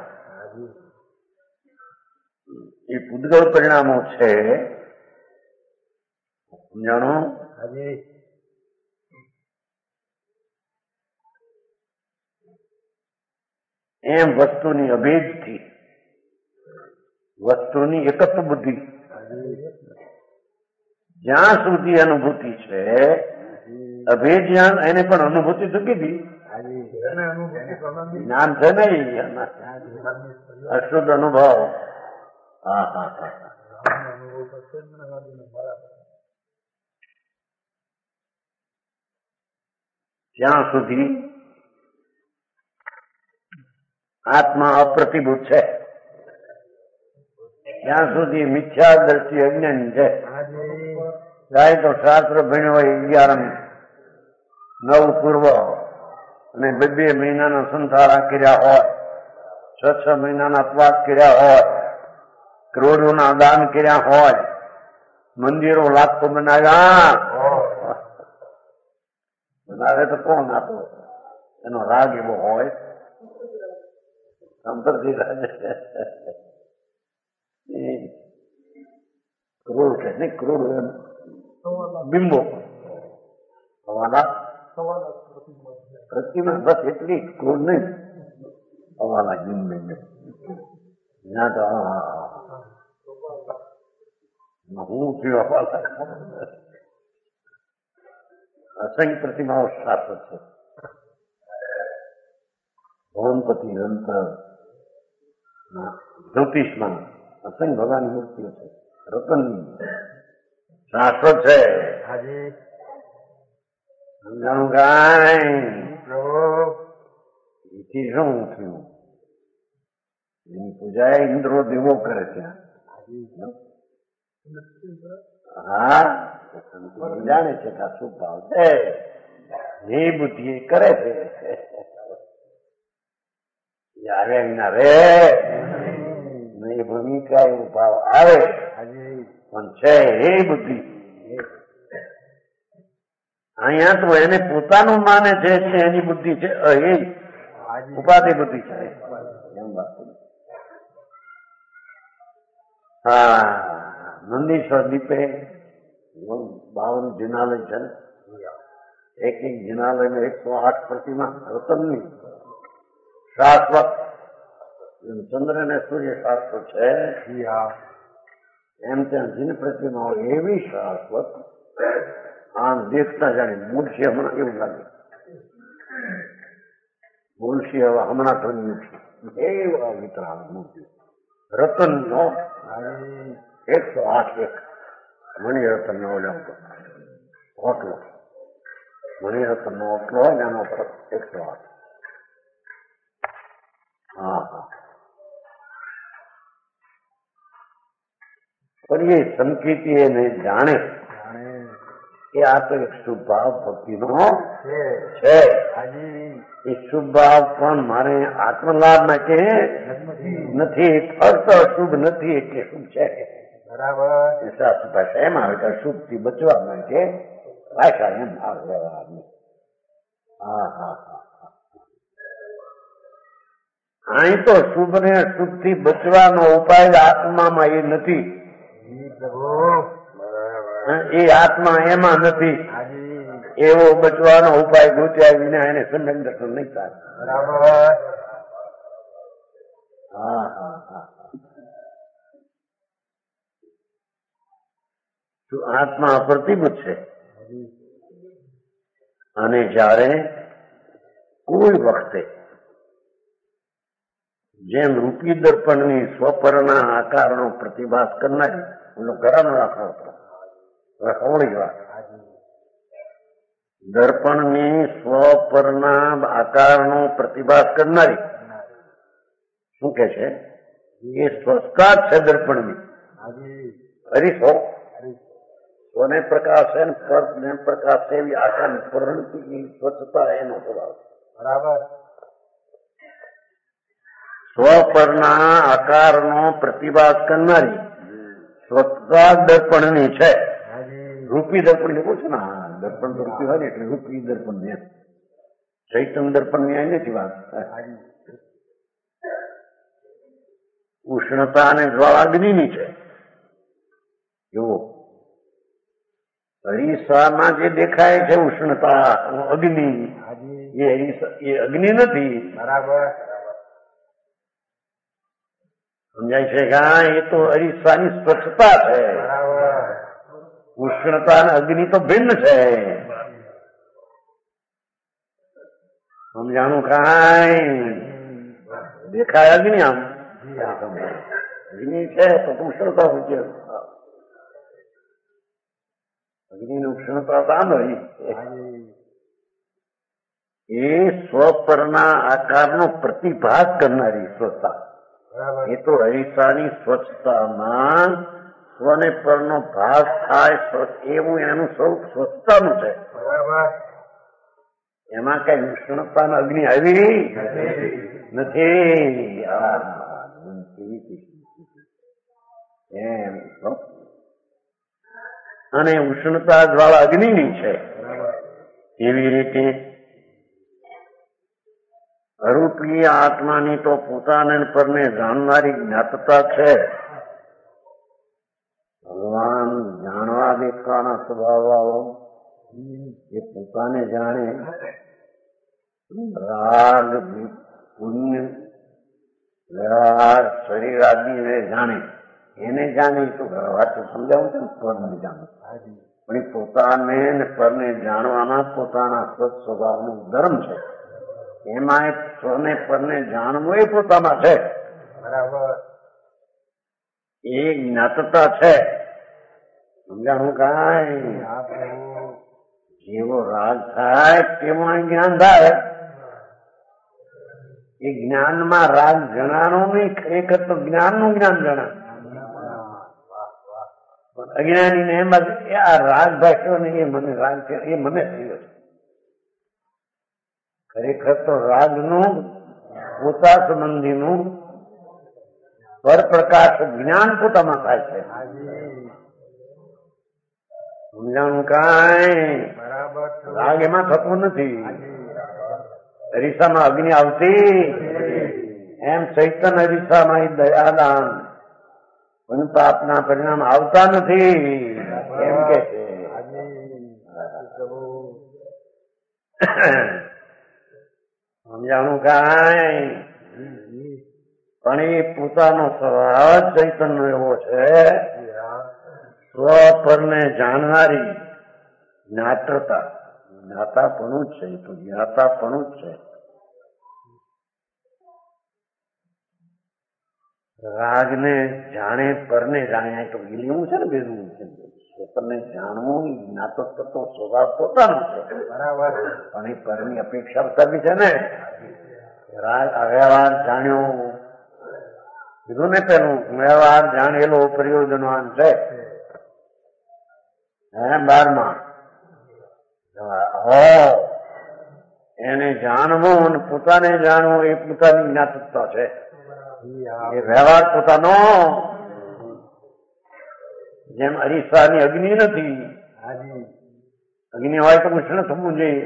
એ પૂતગળ પરિણામો છે. જાણો એમ વસ્તુની અભેદથી વસ્તુની એકત્વ બુદ્ધિ. જ્યાં સુધી અનુભૂતિ છે, અભેજ્ઞાન એને પણ અનુભૂતિ તો કીધી, જ્ઞાન છે ને અશુદ્ધ અનુભવ. હા હા હા. જ્યાં સુધી આત્મા અપ્રતિભૂત છે, ત્યાં સુધી મિથ્યા દ્રષ્ટિ અજ્ઞાની છે. જાય તો શાસ્ત્ર ભણ્યો હોય 11 9 પૂર્વ અને 2 મહિનાના સંસારા કર્યા હોય, 6 મહિનાના અપવાદ કર્યા હોય, કરોડોના દાન કર્યા હોય, મંદિરો લાખો બનાવ્યા. બનાવે તો કોણ આપો? એનો રાગ એવો હોય અંતરથી ક્રોડ છે ને, ક્રોડ બિંબો હવાના પ્રતિમા, બસ એટલી ક્રોડ નહીં, હવાના બિંબ. ત્યાં તો હું થયો હવાલા. અસંખ્ય પ્રતિમાઓ શાશ્વત છે. ઓમપતિ યંત્ર જ્યોતિષમાં અસંખ્ય ભગવાનની મૂર્તિઓ છે. રતન શાશ્વત છે. સમજાણું કાંઈ શું થયું? એની પૂજા ઇન્દ્રો દેવો કરે છે. હા, જાણે છે કે આ શું ભાવ છે, એ બુદ્ધિ કરે છે. આવ્યા વિના રે એ ભૂમિકા એવો ભાવ આવે પણ છે એ બુદ્ધિ. અહીંયા તો એને પોતાનું માને છે, એની બુદ્ધિ છે એ ઉપાધિ બુદ્ધિ છે. એમ વાત. હા, નંદીશ્વર દીપે 52 જિનાલય છે ને, એક જિનાલયમાં 108 પ્રતિમા રતનની શાશ્વત. ચંદ્ર ને સૂર્ય શાશ્વત છે, એમ ત્યાં જીન પ્રતિમાઓ એવી શાશ્વત. આમ દેખતા જાણે મૂળશી હમણાં એવું લાગે, મૂળશી હવે હમણાં થયું છે એવા વિતરાળ મૂર્તિ. રતન નો 108 મણિરત્ન નો ઓટલો, મણિરત્ન નો ઓટલો હોય ને એનો 108. હા હા. પણ એ સંકેતી એને જાણે કે આ તો એક શુભ ભાવ ભક્તિનો છે. એ શુભ ભાવ પણ મારે આત્મલાભ માટે નથી, ફક્ત અશુભ નથી એટલે શુભ છે. બરાબર. શાસ્ત્ર ભાષા એમ આવે કે અશુભ થી બચવા માટે ભાષા એમ આવે વ્યવહારની. હા હા હા. અહીં તો શુભ ને અશુભ થી બચવાનો ઉપાય આત્મામાં એ નથી. એ આત્મા એમાં નથી. એવો બચવાનો ઉપાય ગોત્યા વિના એને સમ્યક દર્શન નહીં થાય. બરાબર. હા હા હા. આત્મા અપ્રતિભૂત છે અને જયારે કોઈ વખતે જેમ રૂપી દર્પણની સ્વપરના આકારનો પ્રતિભાસ કરનારી, એનો ઘરાનો રાખવાનો હોળી વાત, દર્પણની સ્વપરના આકારનો પ્રતિભાસ કરનારી શું કે છે? એ સ્વસ્કાર છે દર્પણની. હરીશો સ્વને પ્રકાશ છે, પરને પ્રકાશ છે, એવી આકારની પ્રવૃત્તિની સ્વચ્છતા એનો સ્વભાવ. બરાબર. સ્વપરના આકારનો પ્રતિભાસ કરનારી સ્વચ્છતા દર્પણની છે. રૂપી દર્પણ ને પૂછે ને, દર્પણ તો રૂપી હોય ને એટલે રૂપી દર્પણ ને. ચૈતન્ય દર્પણ ની અહીં નથી વાત. ઉષ્ણતા અને જ્વાળા અગ્નિની છે. જુઓ, અરીસામાં જે દેખાય છે ઉષ્ણતા અગ્નિ, એ અગ્નિ નથી. બરાબર. સમજાય છે કે એ તો અરીસાની સ્વચ્છતા છે. ઉષ્ણતા અને અગ્નિ તો ભિન્ન છે. સમજાણું કાંઈ? દેખાય અગ્નિ આમ અગ્નિ છે તો ઉષ્ણતા હોય છે. અગ્નિની ઉષ્ણતા તો આમ રહી એ સ્વપરના આકારનો પ્રતિભાસ કરનારી સ્વચ્છતા. એ તો અરીસાની સ્વચ્છતામાં સ્વને પરનો ભાસ થાય એવું એનું સ્વરૂપ સ્વચ્છતાનું છે. એમાં કઈ ઉષ્ણતા અગ્નિ આવી નથી. અને ઉષ્ણતા જ્વાળા અગ્નિની છે. એવી રીતે અરૂપી આત્માની તો પોતાને પરને જાણનારી જ્ઞાતતા છે. ભગવાન જાણવા દેખવાના સ્વભાવ વાળો એ પોતાને જાણે. રાગ પુણ્ય વ્યવહાર શરીર આદિને જાણે. એને જાણે તો વાત સમજાવું છે ને પરને જાણે. પણ એ પોતાને પરને જાણવાના પોતાના સ્વચ્છ સ્વભાવનો ધર્મ છે. એમાં સ્વને પરને જાણવું એ પોતામાં છે. બરાબર. એ જ્ઞાતતા છે. સમજાણું કાંઈ? જેવો રાગ થાય તેમાં જ્ઞાન થાય. એ જ્ઞાનમાં રાગ જણાનો નહીં, ખરેખર તો જ્ઞાનનું જ્ઞાન જણા. અજ્ઞાની ને એમ આ રાગ ભાષ્યો ને એ મને રાગ છે એ મને થયો છે. ખરેખર તો રાગનું પોતા સંબંધીનું પરપ્રકાશ જ્ઞાન પોતામાં થાય છે. સમજાણું કાંઈ? રાગ એમાં થતો નથી. અરીસામાં અગ્નિ આવતી એમ ચૈતન્ય અરીસામાં દયાદાન પાપના પરિણામ આવતા નથી એમ કે છે. સમજાણું કાંઈ? પણ એ પોતાનો સ્વભાવ ચૈતન્ય એવો છે. સ્વ પરને જાણનારી જ્ઞાતતા જ્ઞાતાપણું જ છે. તો જ્ઞાતાપણું જ છે. રાગને જાણે પરને જાણે તો એવું છે ને બેનું પરને જાણવું જ્ઞાતત્વ તો સ્વભાવ પોતાનો છે. બરાબર. પણ એ પરની અપેક્ષા કરવી છે ને. રાગ વ્યવહાર જાણ્યો કીધું ને પેલું વ્યવહાર જાણેલો પ્રયોજનવાન છે. 12માં એને જાણવું અને પોતાને જાણવું એ પોતાની જ્ઞાતતા છે. એ વ્યવહાર પોતાનો જેમ અરીસાની અગ્નિ નથી. અગ્નિ હોય તો ઉષ્ણ થવું જોઈએ.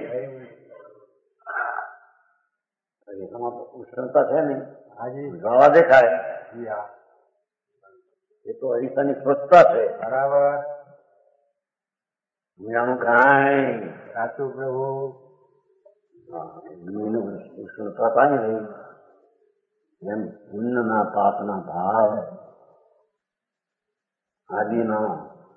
અરીસામાં ઉષ્ણતા છે ને જ્વાળા દેખાય. એ તો અરીસાની સ્વચ્છતા છે. બરાબર. જાણું કાંઈ? સાચું પ્રભુ. ઉષ્ણતા કાંઈ રહી. એમ પુણ્યના પાપના ભાવ આદિના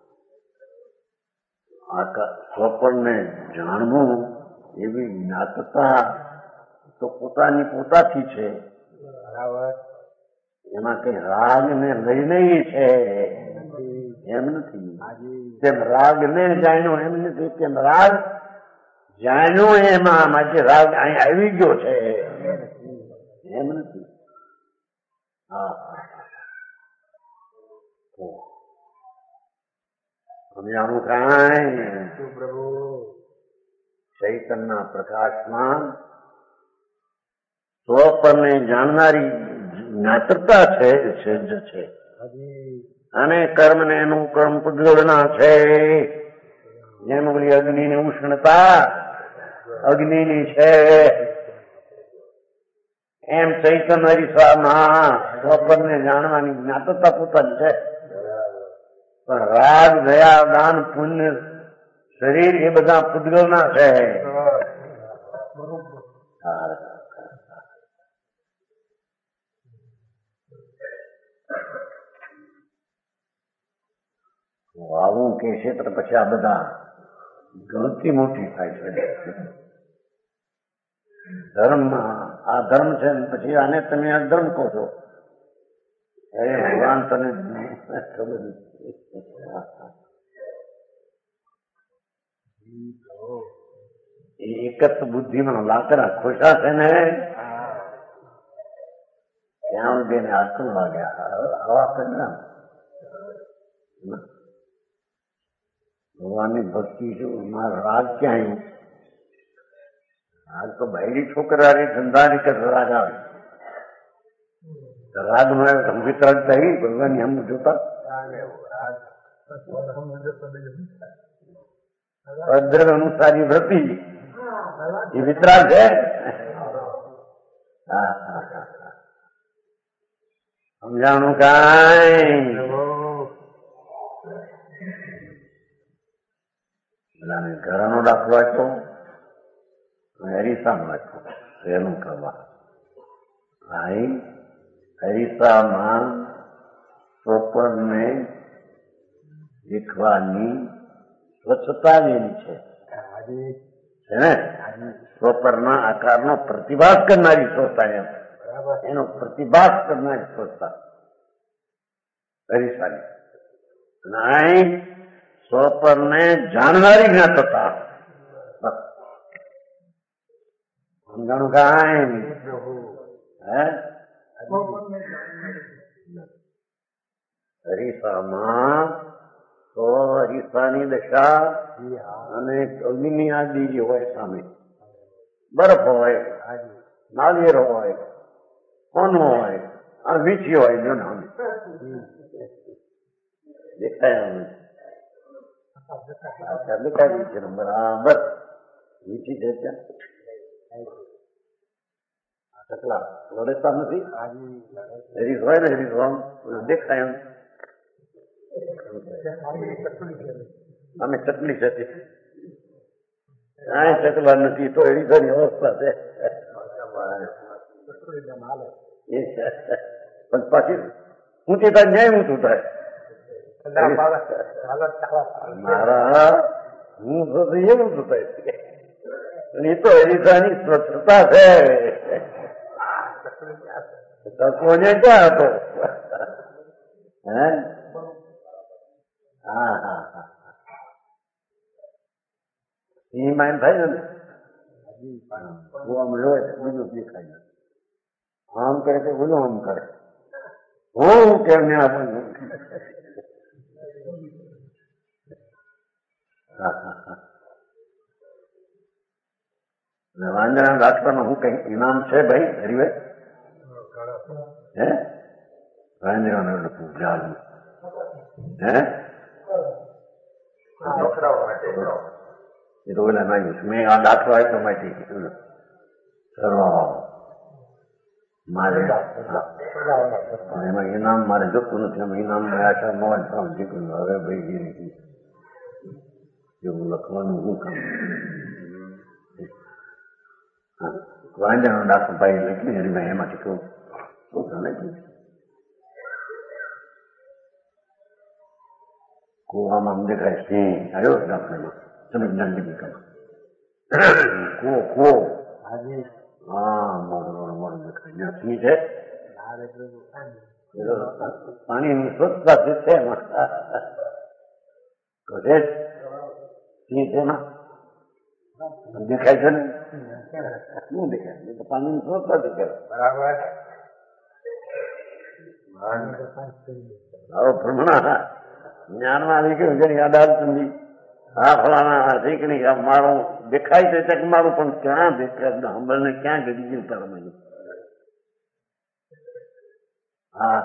સ્વપનને જાણવું એવી જ્ઞાતતા તો પોતાની પોતાથી છે. બરાબર. એમાં કઈ રાગ ને લઈને છે એમ નથી. તેમ રાગ ને જાણ્યો એમ નથી. તેમ રાગ જાણ્યો એમાં માટે રાગ અહીં આવી ગયો છે એમ નથી. સમજાણું કાંઈ? પ્રભુ ચૈતન્ય પ્રકાશમાં સ્વપરને જાણનારી જ્ઞાતતા છે. અને કર્મ ને એનું કર્મ પુદ્ગલના છે. જેમ બોલી અગ્નિની ઉષ્ણતા અગ્નિની છે એમ ચૈતન્ય અરીસામાં સ્વપરને જાણવાની જ્ઞાતતા પોતાની છે. પણ રાગ દયા દાન પુણ્ય શરીર એ બધા પુદ્ગલના છે. આવું કે છે તો પછી આ બધા ગણતરી મોટી થાય છે. ધર્મ આ ધર્મ છે ને પછી આને તમે અધર્મ કહો છો. ભગવાન તને ખબર નથી. એક જ બુદ્ધિમાં લાકડા ખોશા છે ને ત્યાં બેને આકલ વાગ્યા. હવા કરના ભગવાનની ભક્તિ શું મારા રાગ ક્યાં આવ્યું? રાગ તો બહેરી છોકરાની ધંધાની કર રાગ આવે. રાગ માં ગંભીર રાગ થઈ ભગવાન એમ જોતા ભદ્ર અનુસારી વ્રતિ એ વિતરાગ છે. સમજાણું કાંઈ ઘરનો દાખલો આપ્યો, હરીસામાં આપ્યો. સહેલું કરવા ભાઈ હરીસામાં ચોપરને દેખવાની સ્વચ્છતા જેવી છે ને. ચોપરના આકારનો પ્રતિભાસ કરનારી સ્વચ્છતા એમ એનો પ્રતિભાસ કરનારી સ્વચ્છતા હરીસાની. નહીં સ્વપરને જાણનારી જ્ઞાતતા. સમજાણું કાંઈ હે? હરીસામાં તો હરીસાની દશા અને અગ્નિ આદિ જે હોય સામે બરફ હોય, નાળિયેર હોય, કોનો હોય, આ વીછી હોય જો નામે દેખાય દેખાય છે બરાબર. વીછી છે ત્યાં ટકલા લડેતા નથી. હરીસ હોય ને હરીસ દેખાય એમ અમે ચટણી છે કાંઈ ચકલા નથી તો હરીસાની અવસ્થા છે. પણ પાછી ઊંચી થાય ન્યાય ઊંચું થાય. મારા હું એવું ઊંચું થાય એ તો હરીસાની સ્વચ્છતા છે. તત્વને ક્યાં હતો? હે હા હા હા એમાં એમ થાય ને આમ જોવે બીજું દેખાય આમ કરે તો બધું આમ કરે. હું કેમ ને આપણને વાંદરા દાખલામાં હું કઈ ઇનામ છે ભાઈ હરિભાઈ? હે વાંદરા પૂજા હે એ તો ઓલા નાખ્યું મેં આ દાખલો આપ્યો માહિતી મારે એમાં ઇનામ મારે જોતું નથી. એમાં ઇનામ આશા મોજ જીતું હવે ભાઈ એવું લખવાનું શું કામ? વાંદરાનો દાખલો ભાઈ લખી હરિભાઈ એમાંથી કહું શું ચાલે છે? કુવામાં દેખાય સિંહ આવ્યો દાખલામાં સમજદાર દીકરીમાં કુવો હા મોડું દેખાય સિંહ છે. પાણીની સ્વચ્છતા જે છે એમાં સિંહ છે એમાં દેખાય છે ને શું દેખાય? પાણીની સ્વચ્છતા દેખાય બરાબર. હવે ભ્રમણા જ્ઞાનમાં આવી ગયું જેની આધાર સુધી હા ફલાણા શીખણી મારું દેખાય છે ચક મારું પણ ક્યાં દેખાય હંબળને ક્યાં ગડી ગયું તારા? હા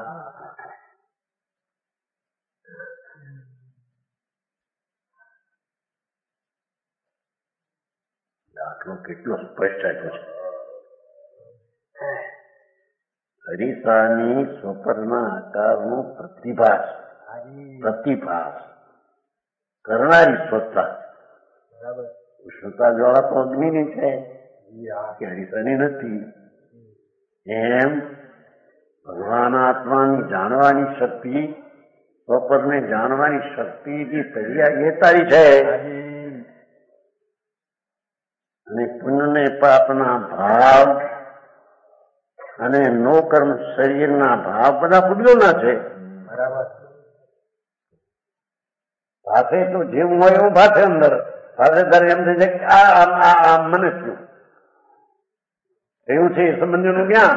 દાખલો કેટલો સ્પષ્ટ આપ્યો છે. હરીસાની સ્વપરના આકારનો પ્રતિભાસ કરનારી સ્વચ્છતા. ઉષ્ણતા જ્વાળા તો અગ્નિની છે કે હરીસાની નથી. એમ ભગવાન આત્માની જાણવાની શક્તિ સ્વપરને જાણવાની શક્તિથી તૈયાર એ તારી છે. અને પુણ્ય પાપના ભાવ અને નો કર્મ શરીરના ભાવ બધા પૂજ્યોના છે. બરાબર. ભાષે તો જેવું હોય એવું ભાષે અંદર ભાષે તારે એમ થઈ જાય કે આ મને શું એવું છે એ સંબંધીનું જ્ઞાન.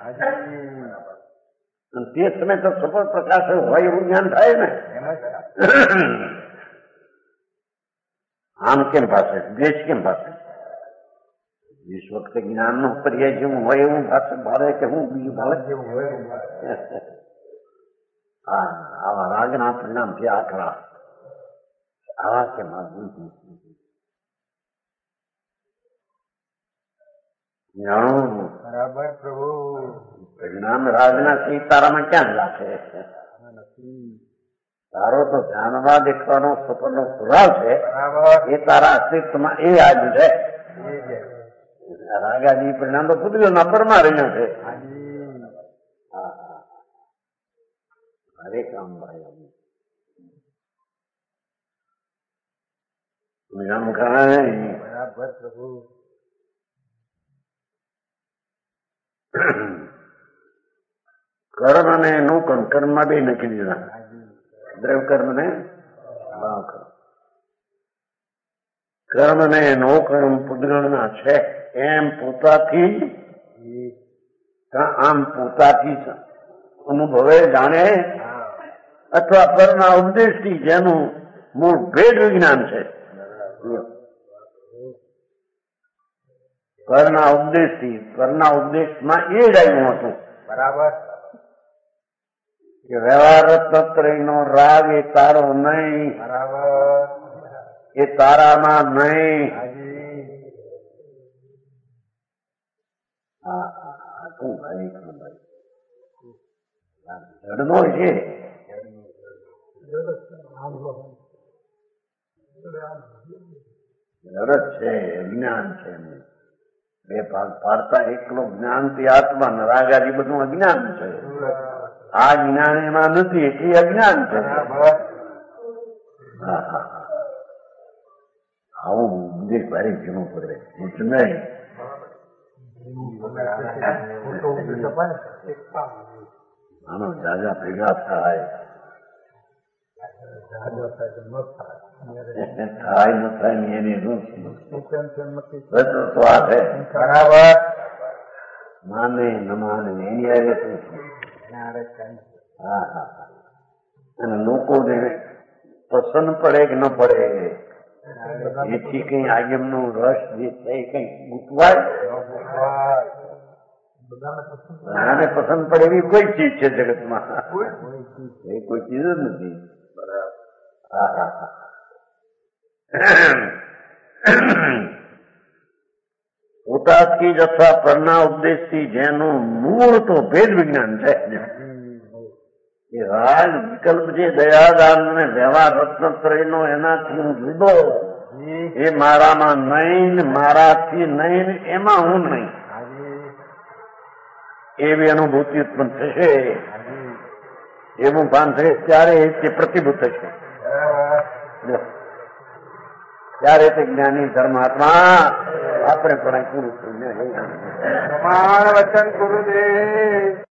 તે સમય તો સફળ પ્રકાશ હોય એવું જ્ઞાન થાય ને. આમ કેમ ભાષે દેશ કેમ ભાષે વીસ વખતે જ્ઞાન નો પર્યાય જેવું હોય એવું ભાષે ભારે કે હું બીજું ભારે જેવું હોય. હા આવા રાગના પરિણામથી આખરા આવા કેમ જાણવું. બરાબર પ્રભુ. પરિણામ રાજના તારામાં ક્યાં રાખે? તારો તો જાણવા દેખવાનો સફરનો સ્વભાવ છે એ તારા અસ્તિત્વમાં એ આજ છે. રાગાજી પરિણામ તો પુત્રીઓના પરમાં રહ્યા છે. હરે કામ ભાઈ બરાબર પ્રભુ. કર્મ અને નો કર્મ કર્મમાં બે નક્કી દીધા. દ્રવ કર્મ ને ભાવ કર્મ. કર્મ ને નો કર્મ પુદ્ગળના છે એમ પોતાથી આમ પોતાથી અનુભવે જાણે અથવા પરના ઉપદેશથી જેનું મૂળ ભેદ વિજ્ઞાન છે. પરના ઉપદેશમાં એ જ આવ્યું હતું. બરાબર. કે વ્યવહાર તત્રનો રાગ એ તારો નહીં. બરાબર. એ તારામાં નહીં. જડનો છે. જડ છે અજ્ઞાન છે. બે ભાગ પાડતા એકલો જ્ઞાનથી આત્મા રાગાજી બધું અજ્ઞાન છે. આ જ્ઞાન એમાં નથી એટલે અજ્ઞાન છે. આવું ઉપદેશ ભારે જીવવું પડે નહીં. આનો જાજા ભેગા થાય થાય ન થાય ને એની બરાબર. માને ન માને એની આવે શું? હા હા. અને લોકોને પસંદ પડે કે ન પડે એથી કઈ આજ્ઞમ નું રસ જે છે કઈ ગુટવાય. બધાને પસંદ પડે એવી કોઈ ચીજ છે જગતમાં? એ કોઈ ચીજ જ નથી. હા હા હા. પોતાથી જ અથવા પરના ઉપદેશથી જેનું મૂળ તો ભેદ વિજ્ઞાન છે. એ રાગ વિકલ્પ છે દયાદાન ને વ્યવહાર રત્નત્રયનો એનાથી હું જુદો. એ મારામાં નહીં મારાથી નહીં એમાં હું નહીં એવી અનુભૂતિ ઉત્પન્ન થશે. એવું ભાન થશે ત્યારે તે પ્રતિભૂત થશે. ત્યારે તે જ્ઞાની ધર્માત્મા આપણે પણ પૂરું થયું. પ્રમાણ વચન ગુરુદેવ.